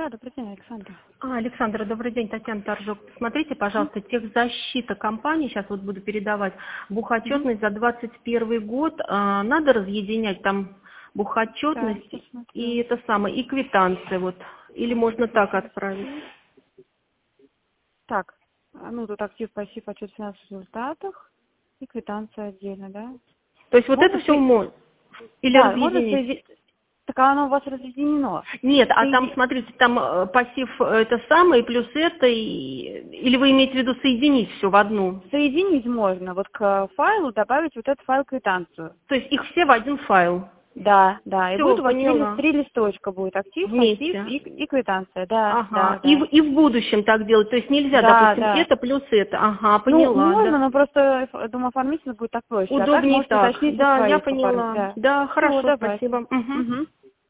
Да, добрый день, Александр. Александра, добрый день, Татьяна Торжок. Смотрите, пожалуйста, техзащита компании, сейчас вот буду передавать, бухотчетность за 2021 год, надо разъединять там Так, бухотчетность посмотрю. и это самое, и квитанции, вот, или можно так отправить. Так, ну тут актив, пассив, отчет в финансовых результатах и квитанция отдельно, да? То есть вот это Можно все можно, или Да, можно разъединить? соединить. Так оно у вас разъединено. Нет, а там, Соеди- смотрите, там пассив это самое, плюс это, или вы имеете в виду соединить все в одну? Соединить можно, вот к файлу добавить вот этот файл квитанцию. То есть их все в один файл? Да, да, и Все, будет у вас поняла. три листочка будет, актив, пассив Вместе. и квитанция, да, Ага, да, да. и в будущем так делать, то есть нельзя, Да, допустим, да. это плюс это, ага, Ну, поняла, можно, да. но просто, думаю, оформительно будет так проще. А так Удобнее можете так, уточнить у да, я своих поняла, да. да, Все, хорошо, давайте. спасибо. Мгм. Угу.